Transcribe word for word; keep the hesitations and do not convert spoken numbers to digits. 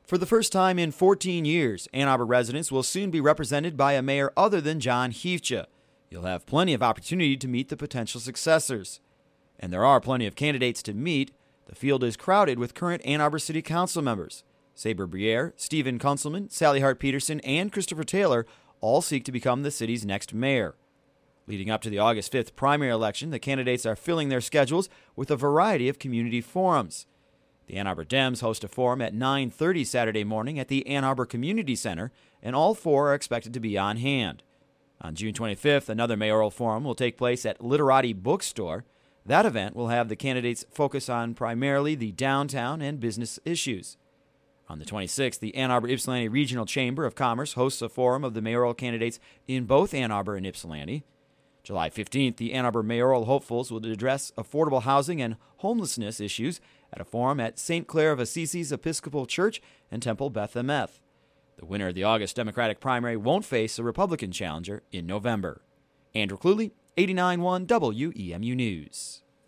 For the first time in fourteen years, Ann Arbor residents will soon be represented by a mayor other than John Heifcha. You'll have plenty of opportunity to meet the potential successors. And there are plenty of candidates to meet. The field is crowded with current Ann Arbor City Council members. Sabre Briere, Stephen Kunselman, Sally Hart Peterson, and Christopher Taylor all seek to become the city's next mayor. Leading up to the August fifth primary election, the candidates are filling their schedules with a variety of community forums. The Ann Arbor Dems host a forum at nine thirty Saturday morning at the Ann Arbor Community Center, and all four are expected to be on hand. On June twenty-fifth, another mayoral forum will take place at Literati Bookstore. That event will have the candidates focus on primarily the downtown and business issues. On the twenty-sixth, the Ann Arbor Ypsilanti Regional Chamber of Commerce hosts a forum of the mayoral candidates in both Ann Arbor and Ypsilanti. July fifteenth, the Ann Arbor mayoral hopefuls will address affordable housing and homelessness issues at a forum at Saint Clair of Assisi's Episcopal Church and Temple Beth Emeth. The winner of the August Democratic primary won't face a Republican challenger in November. Andrew Cluley, eighty-nine point one W E M U News.